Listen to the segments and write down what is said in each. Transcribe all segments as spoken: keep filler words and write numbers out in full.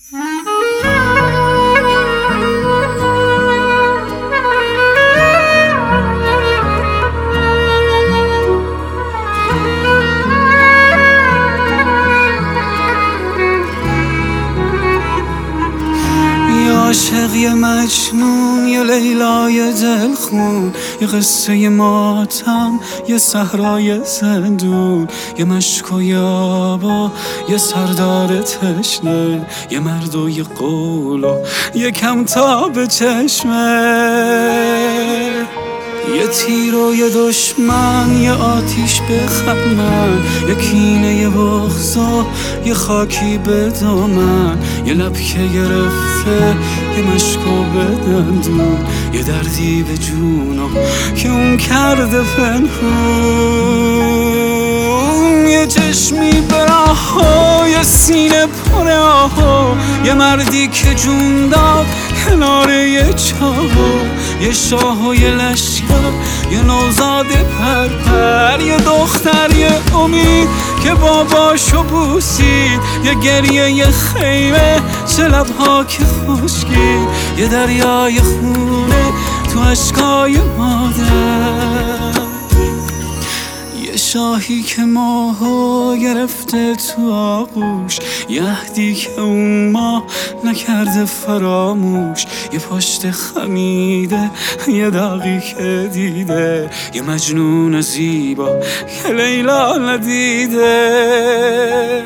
عاشق یه مجنون، یه لیلای دلخون، یه قصه ماتم، یه صحرای زندون، یه مشک و یابا، یه سردار تشنه، یه مرد و یه قول و یه کمتاب چشمه، یه تیر و یه دشمن، یه آتیش به خرمن، یه کینه یه بغض و یه خاکی به دامن، یه لب که گرفته، یه مشک و به دندون، یه دردی به جونم که اون کرده پنهون، یه چشمی به راه، یه سینه پر آه، یه مردی که جون داد کنار یه چاه، یه شاه و یه لشکر، یه نوزاد پرپر، یه دختر، یه امید که باباشو بوسید، یه گریه، یه خیمه، چه لبها که خشکی، یه دریای خونه تو اشکای مادر، یه شاهی که ماهو گرفته تو آغوش، یه عهدی که اون ماه نکرده فراموش، یه پشت خمیده، یه داغی که دیده، یه مجنون زیبا که لیلا ندیده.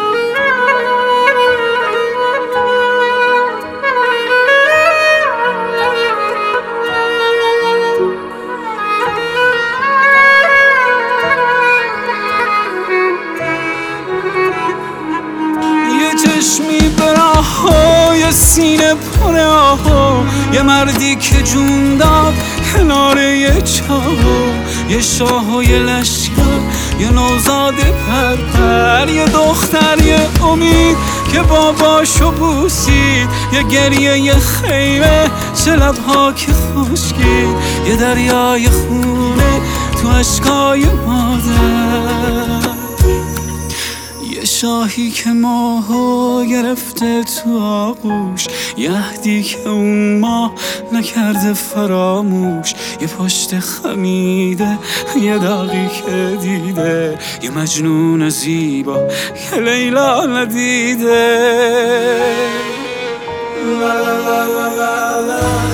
چشمی به راه، یه سینه پر آه، یه مردی که جون داد کنار یه چاه، یه شاه و یه لشکر، یه نوزاد پرپر، یه دختر، یه امید که باباشو بوسید، یه گریه، یه خیمه، چه لبها که خشکی، یه دریای خونه تو اشکای مادر، یه شاهی که ماهو گرفته تو آغوش، یه عهدی که اون ماه نکرده فراموش، یه پشت خمیده، یه داغی که دیده، یه مجنون زیبا که لیلا ندیده. لا لا لا لا لا.